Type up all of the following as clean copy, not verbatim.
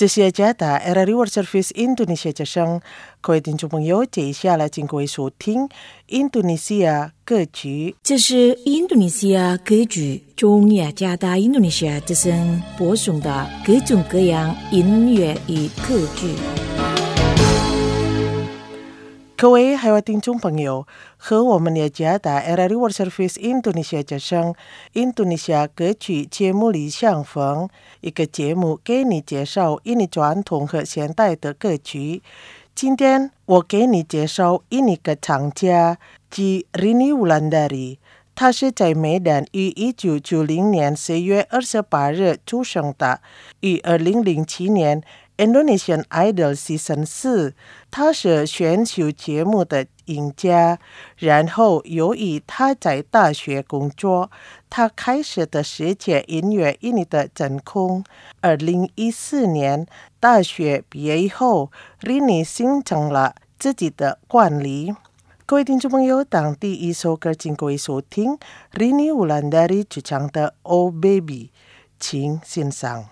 这些加打 RRI World Service Indonesia 之声，各位听众朋友，接下来请各位收听印度尼西亚歌剧。 这是印度尼西亚歌剧中雅加达印度尼西亚之声播送的各种各样音乐与歌剧。 各位海外听众朋友，和我们雅加达 RRI World Service Indonesia 之声印度尼西亚歌剧节目里相逢，一个节目给你介绍印尼传统和现代的歌剧。今天我给你介绍印尼歌唱家及 Rini Wulandari， 他是在梅丹于1990年4月28日出生的，于2007年Indonesian Idol Season 4， 他是选秀节目的赢家。然后由于他在大学工作，他开始的世界音乐印尼的真空。2014年大学毕业后 Rini 形成了自己的管理。各位听众朋友，当第一首歌请各位收听 Rini Wulandari 主唱的 Oh Baby， 请欣赏。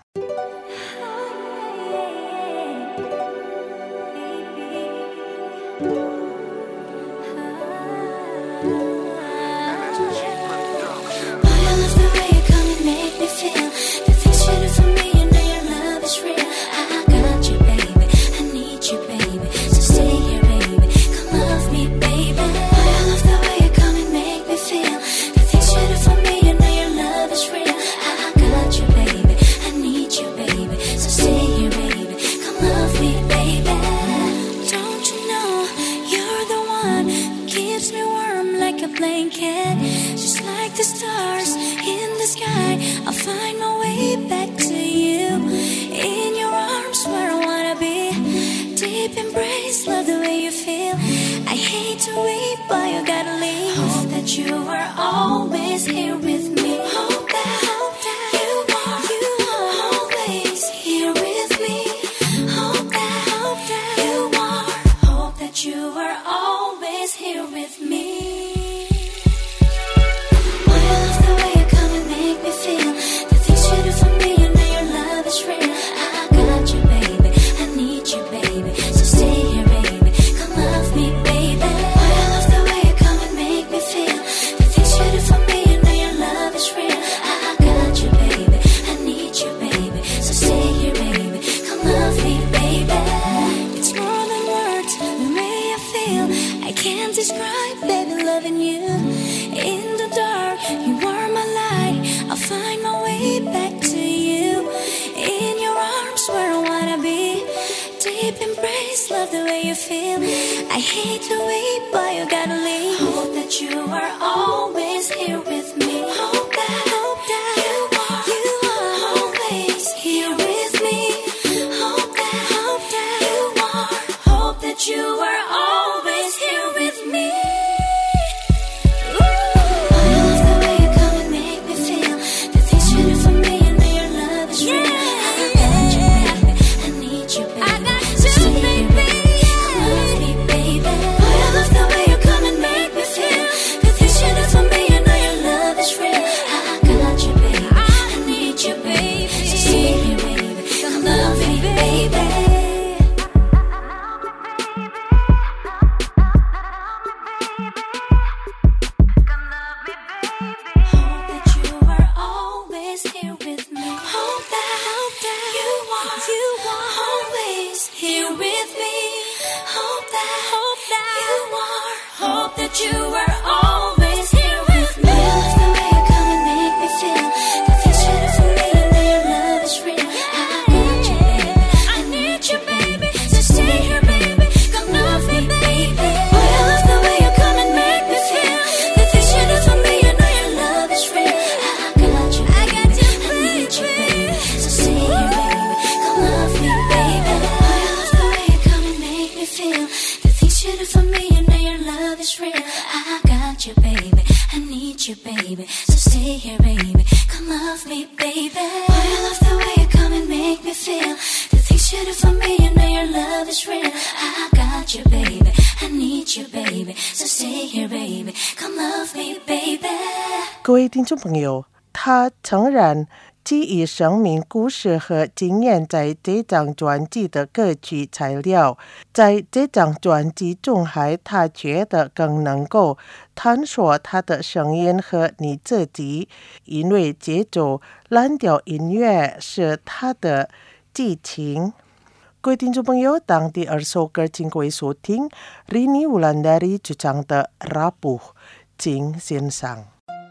各位听众朋友，他承认基于生命故事和经验在这张专辑的歌曲材料，在这张专辑中他觉得更能够探索他的声音和你自己，因为节奏蓝调音乐是他的激情。各位听众朋友，当第二首歌请各位收听 Rini Wulandari 主唱的 Rapuh， 请欣赏。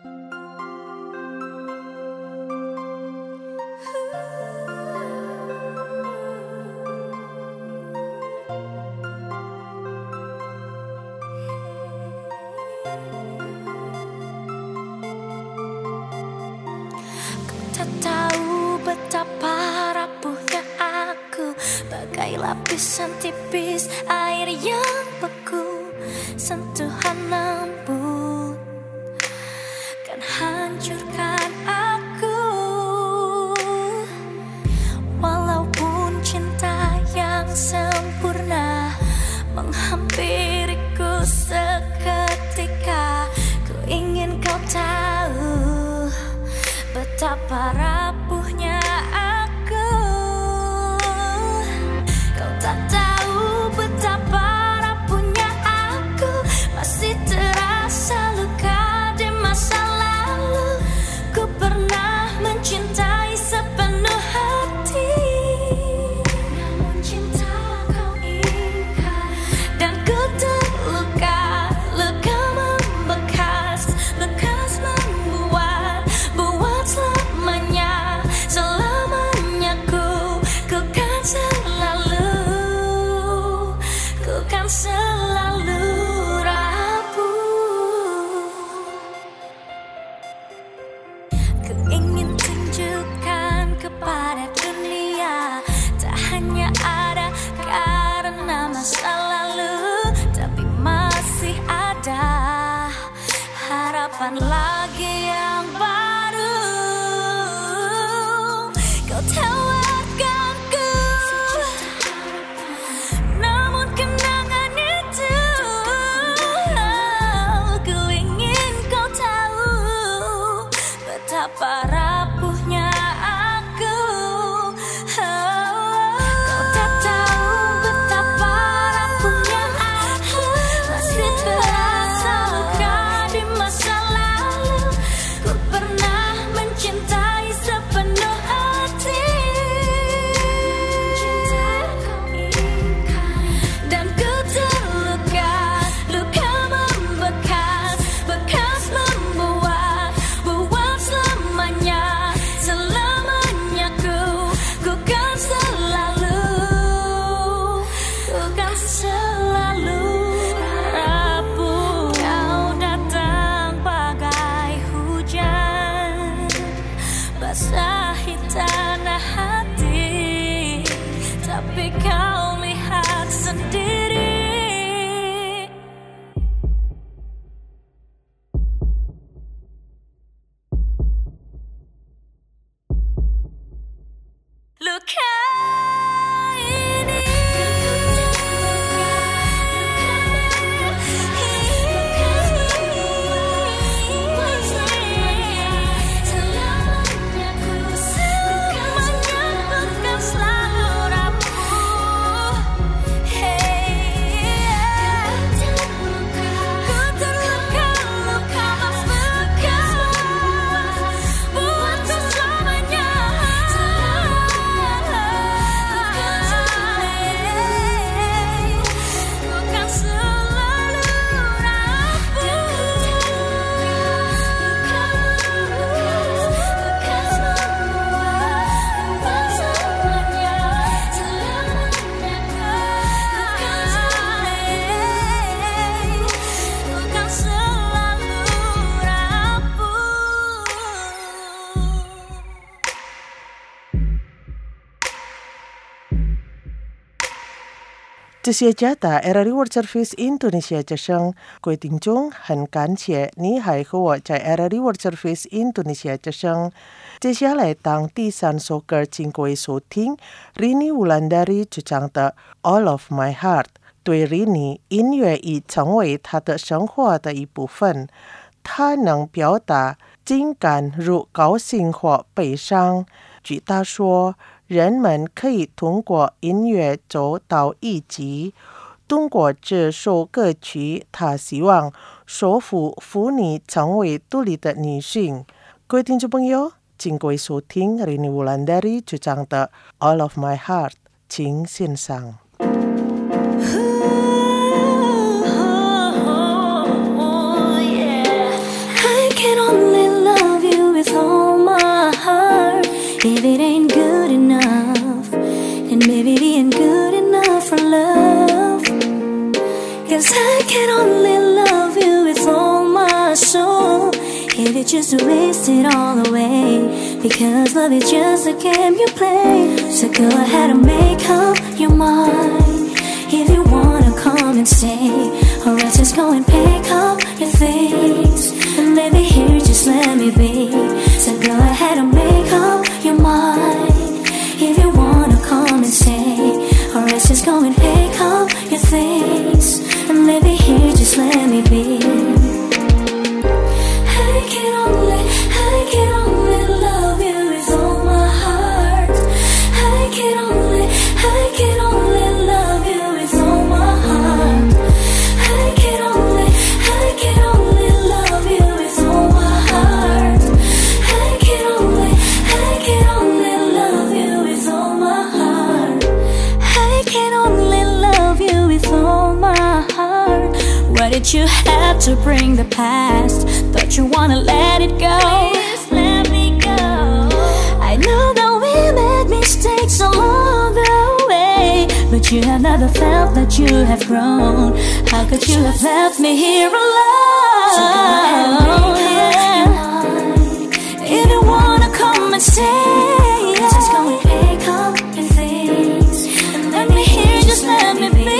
Lapisan tipis air yang beku, sentuhan lembut kan hancurkan aku. Walaupun cinta yang sempurna menghampiriku seketika, ku ingin kau tahu betapa rapuhnya aku. Tak tahu betapa rapuhnya aku, masih terasa luka di masa lalu. Ku pernah mencintai sepenuh hati, namun cinta kau ingkar, dan ku terluka, luka membekas, bekas membuat selamanya, selamanya ku kan selalu rapuh. Ku ingin tunjukkan kepada dunia, tak hanya ada karena masa lalu, tapi masih ada harapan lagi yang baru. Kau tawarkanku, namun kenangan itu, ku ingin kau tahu betapa rapuhnya aku. Kau tak tahu betapa rapuhnya aku, masih terasa luka di masa lalu. Ku pernah mencintai sepenuh hati, dan ku terluka, luka membekas, bekas membuat selamanya, selamanya ku kan selalu rapuh. Kau datang bagai hujan, basahi tanah hati, tapi kau lihat sendiri. Luka ini selamanya ku kan selalu rapuh. Ku terluka, luka membekas, buatku selamanya. 这些家的 RRI World Service Indonesia 之声，各位听众，很感谢你还和我在 RRI World Service Indonesia 之声。接下来当第三首歌，请各位收听 Rini Wulandari 主唱的 All of My Heart。对 Rini， 音乐已成为他的生活的一部分，他能表达情感如高兴或悲伤。举他说，人们可以通过音乐走到一起。通过这首歌曲，他希望说服妇女成为独立的女性。各位听众朋友，请各位收听 Rini Wulandari 主唱的 All of My Heart， 请欣赏。 I can only love you with all my heart. If it ain't good enough, then maybe it ain't good enough for love. 'Cause I can only love you with all my soul. If it's just to waste it all away, because love is just a game you play. So go ahead and make up your mind. If you wanna come and stay, or else just go and pick up your things and leave me here, just let me be. So go ahead and make up your mind. If you wanna come and stay, or else just go and pick up your things and leave me here, just let me be. I can only love you with all my heart. I can only love you with all my heart. I can only love you with all my heart. I can only love you with all my heart. I can only love you with all my heart. Why did you have to bring the past? Thought you wanna let it go. Please let me go. I know that we made mistakes along the way, but you have never felt that you have grown. How could you have left me here alone? So go ahead and make up your mind. If you wanna come and stay, just go and pick up your things and let me here, just let me be.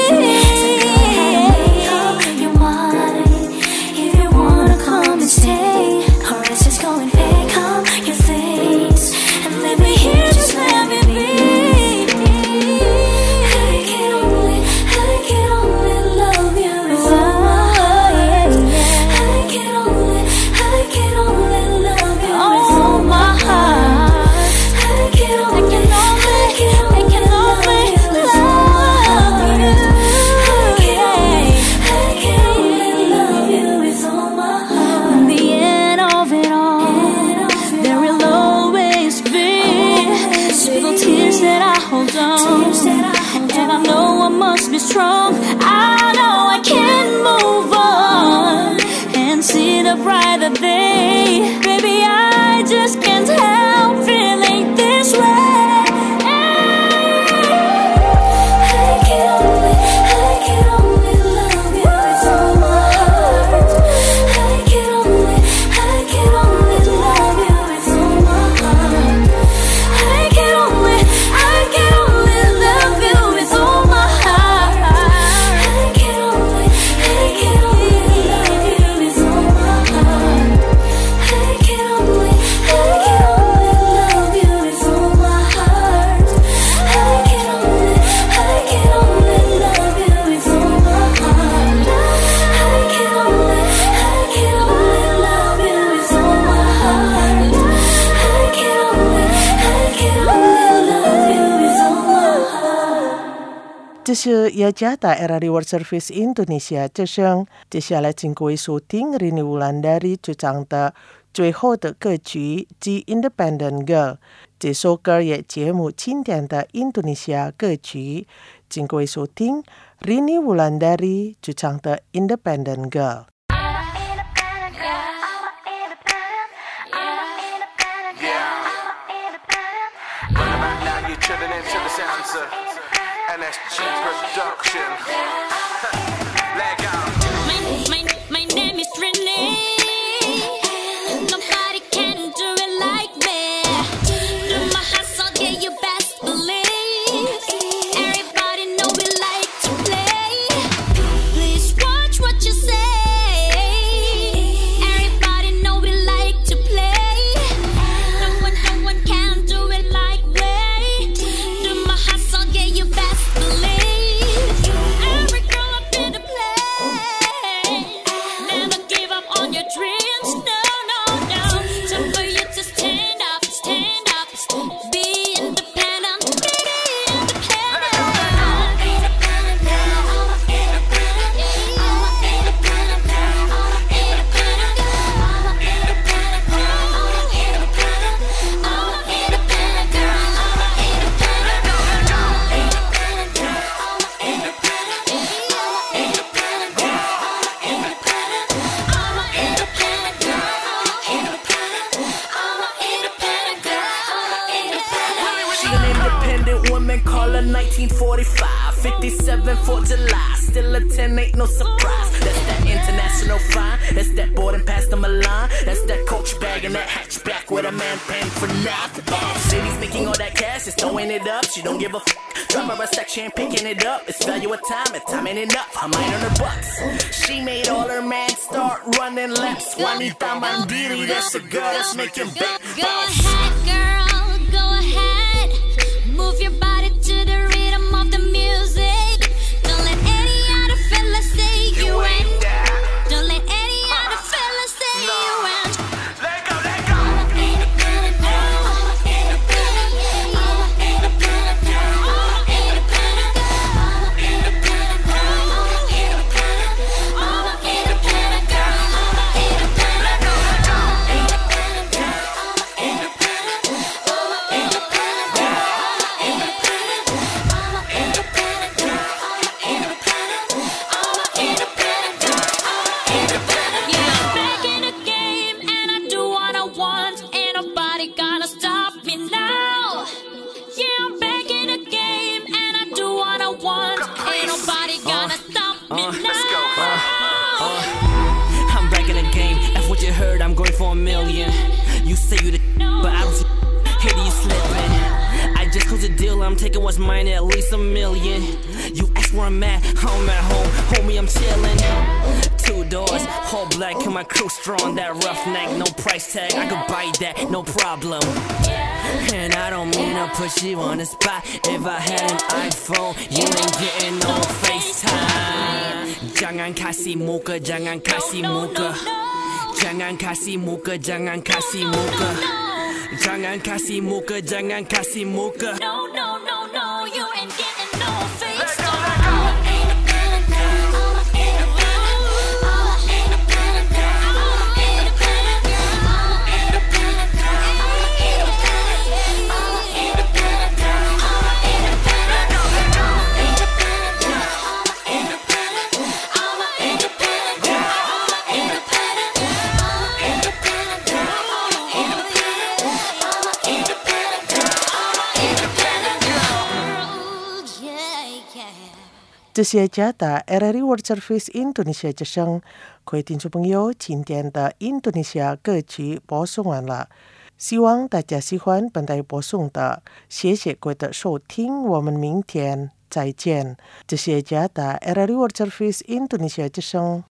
Stay, or else just go and pick up your things and leave me here, just let me be. I can only love you with all my heart. I can only love you with all my heart. I can only love you. I can only love you with all my heart. In the end of it all, there will always be little tears that I hold on, and I know I must be strong. I know I can move on and see the brighter day. Baby, I just can't help feeling this way. I can only love you with all my heart. I can only love you with all my heart. I can only love you with all my heart. I can only love you with all my heart. I can only love you with all my heart. I can only love you with all my heart. I can only love you with all my heart. I can only love you with all my heart. 这是雅加达 RRI World Service Indonesia 之声。接下来请各位收听 Rini Wulandari 主唱的最后的歌曲《The Independent Girl》。这首歌也节目经典的印度尼西亚歌曲，请各位收听 Rini Wulandari 主唱的《Independent Girl》。 Now you're tuning into the sounds of NSG Production. Leg out. My name is Renee. Nobody can do it like me. Do my hustle, get you best believe. Everybody know we like to play. Please watch what you say. Everybody know we like to play. No one can do it like we. Do my hustle, get you best believe. Every girl up in the 1945, 57 for July. Still a 10, ain't no surprise. That's that international fine. That's that boarding past the Milan. That's that coach bag and that hatchback with a man paying for nothing. City's making all that cash, just throwing it up. She don't give a f. Drop her a section, picking it up. It's value of time, and time ain't enough. I'm mine on her bucks. She made all her man start running laps. Juanita Mandiri, that's a girl that's making big Go ahead, girl, go ahead. Move your body to the rhythm of the music. Don't let any other fella say you ain't. Don't let any other fella say you ain't. Let go, let go. I'm back in the game. F what you heard, I'm going for $1 million. You say you the but I don't see here you slipping. I just closed the deal, I'm taking what's mine, at least $1 million. You ask where I'm at home, homie, I'm chillin'. 2 doors, whole black, and my crew strong. That roughneck, no price tag, I could buy that, no problem. And I don't mean to put you on the spot. If I had an iPhone, you ain't getting no FaceTime. Jangan kasih muka, jangan kasih muka. Jangan kasih muka, jangan kasih muka. Jangan kasih muka, jangan kasih muka. No, you ain't getting no face. 这些家的 RRI World Service Indonesia 之声，各位听众朋友，今天的印度尼西亚歌曲播送完了，希望大家喜欢本台播送的，谢谢各位的收听，我们明天再见。这些家的 RRI World Service Indonesia 之声。